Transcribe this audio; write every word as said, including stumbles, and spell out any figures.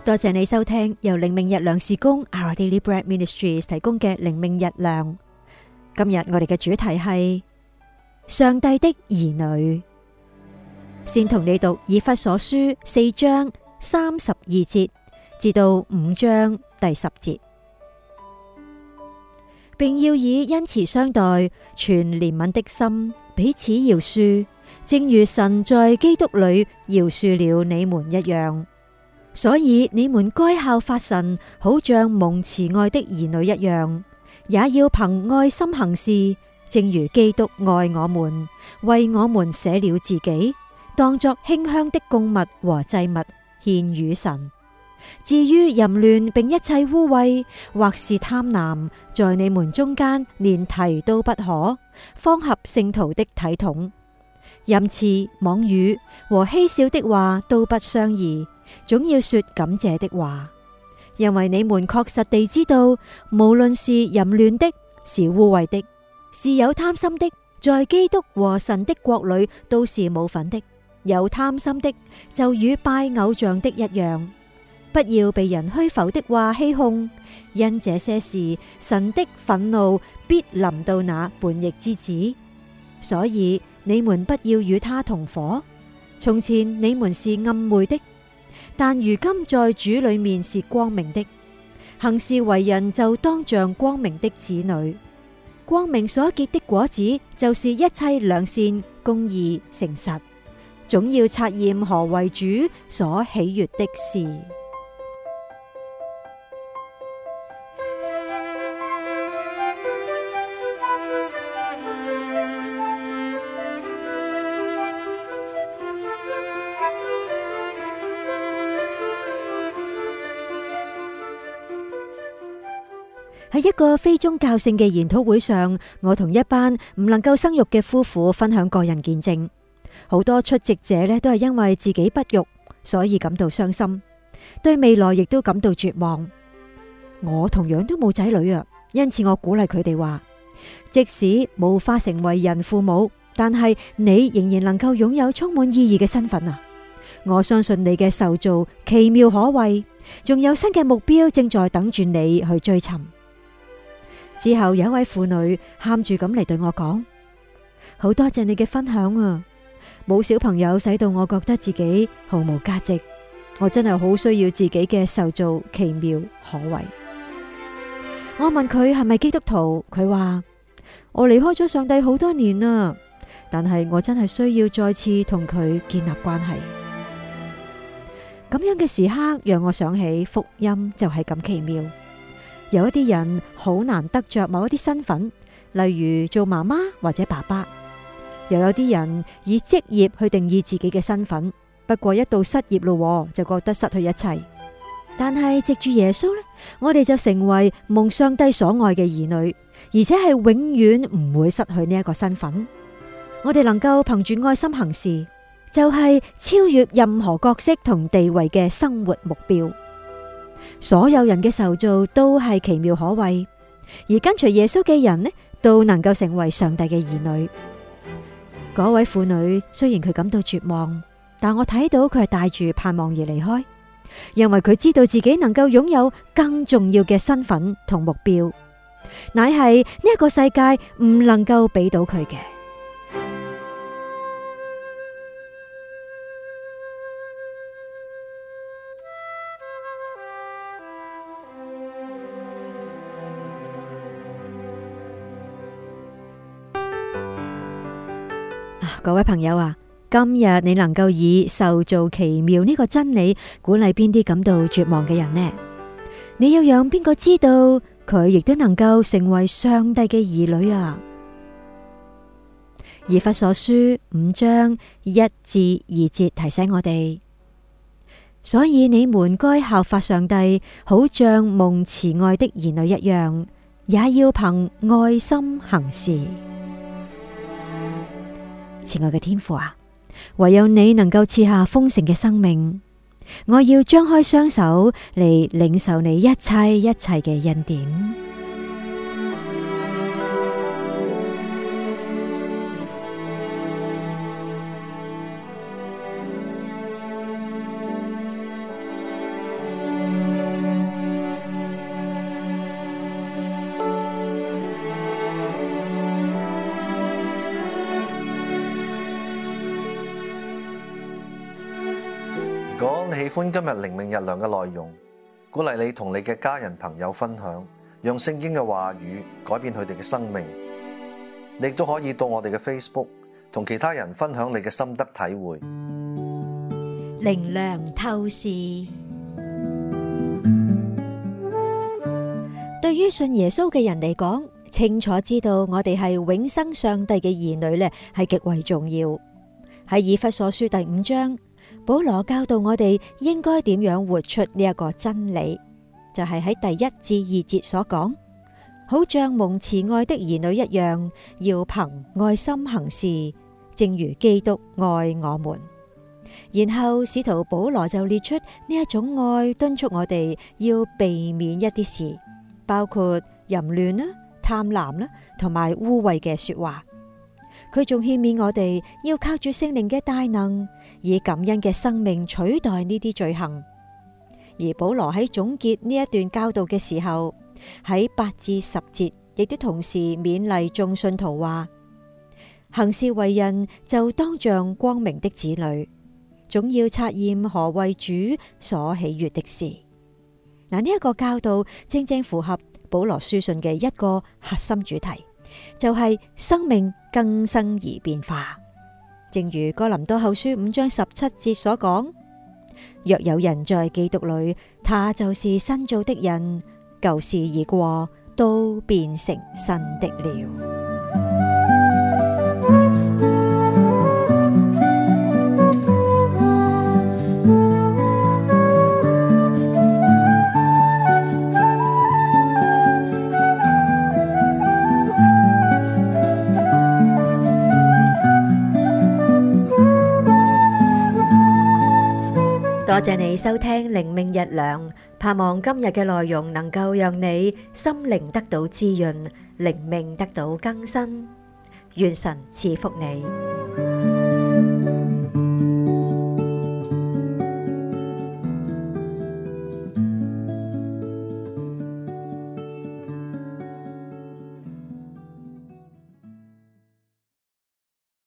多謝你收聽由靈命日糧事工 Our Daily Bread Ministries 提供嘅靈命日糧。今日我哋嘅主題係上帝的兒女。先同你讀以弗所書四章三十二節至到五章第十節，並要以恩慈相待，存憐憫的心，彼此饒恕，正如神在基督裏饒恕了你們一樣。所以你們該效法神，好像蒙慈愛的兒女一樣，也要憑愛心行事，正如基督愛我們，為我們捨了自己，當作馨香的供物和祭物獻與神。至於淫亂並一切污穢，或是貪婪，在你們中間連提都不可，方合聖徒的體統。淫詞、妄語和戲笑的話都不相宜，總要說感謝的話，因為你們確實地知道，無論是淫亂的，是污穢的，是有貪心的，在基督和神的國裏都是無份的。有貪心的，就與拜偶像的一樣。不要被人虛浮的話欺哄，因這些事，神的憤怒必臨到那叛逆之子。所以你們不要與他同伙。從前你們是暗昧的，但如今在主裏面是光明的。行事為人就當像光明的子女。光明所結的果子，就是一切良善、公義、誠實。總要察驗何為主所喜悅的事。喺一個非宗教性嘅研討會上，我同一班唔能夠生育嘅夫婦分享個人見證。好多出席者呢都係因為自己不育，所以感到傷心，對未來亦都感到絕望。我同樣都冇仔女啊，因此我鼓勵佢哋話，即使無法成為人父母，但係你仍然能夠擁有充滿意義嘅身份啊！我相信你嘅受造奇妙可畏，仲有新嘅目標正在等住你去追尋。之後有一位婦女喊住咁嚟對我講，好多謝你嘅分享啊！冇小朋友使到我覺得自己毫無價值，我真係好需要自己嘅受造奇妙可畏。我問佢係咪基督徒，佢話我離開咗上帝好多年啦，但係我真係需要再次同佢建立關係。咁樣嘅時刻讓我想起福音就係咁奇妙。有一啲人好難得着某一啲身份，例如做媽媽或者爸爸；又有啲人以職業去定義自己嘅身份，不過一到失業咯，就覺得失去一切。但係藉住耶穌呢，我哋就成為蒙上帝所愛嘅兒女，而且係永遠唔會失去呢一個身份。我哋能夠憑住愛心行事，就係超越任何角色同地位嘅生活目標。所有人嘅受造都係奇妙可畏，而跟隨耶穌嘅人呢，都能夠成為上帝嘅兒女。嗰位婦女雖然佢感到絕望，但我睇到佢係帶住盼望而離開，因為佢知道自己能夠擁有更重要嘅身份同目標，乃係呢一個世界唔能夠俾到佢嘅。各位朋友啊，今日你能夠以受造奇妙呢個真理鼓勵邊啲感到絕望嘅人呢？你要讓邊個知道佢亦都能夠成為上帝嘅兒女啊？以弗所書五章一至二節提醒我哋，所以你們該效法上帝，好像蒙慈愛的兒女一樣，也要憑愛心行事。慈愛嘅天父啊，唯有你能夠賜下豐盛嘅生命，我要張開雙手嚟領受你一切一切嘅恩典。 如果你喜歡今日靈命日糧嘅內容，鼓勵你同你嘅家人朋友分享，讓聖經嘅話語改變佢哋嘅生命。你亦都可以到我哋嘅 Facebook 同其他人分享你嘅心得體會。 靈糧透視。對於信耶穌嘅人嚟講，清楚知道我哋係永生上帝嘅兒女呢，係極為重要。喺以弗所書第五章，保羅教導我哋應該點樣活出呢一個真理，就係喺第一至二節所講，好像蒙慈愛的兒女一樣，要憑愛心行事，正如基督愛我們。然後使徒保羅就列出呢一種愛，敦促我哋要避免一啲事，包括淫亂啦、貪婪啦，同埋污穢嘅說話。佢仲勸勉我哋要靠住聖靈嘅大能，以感恩嘅生命取代呢啲罪行。而保羅喺總結呢一段教導嘅時候，喺八至十節亦都同時勉勵眾信徒話：行事為人就當像光明的子女，總要察驗何為主所喜悅的事。嗱，呢一個教導正正符合保羅書信嘅一個核心主題，就係生命更生而變化。正如哥林多後書五章十七節所講：若有人在基督裏，他就是新造的人，舊事已過，都變成新的了。多謝你收聽靈命日糧，盼望今日嘅內容能夠讓你心靈得到滋潤，靈命得到更新。願神賜福你。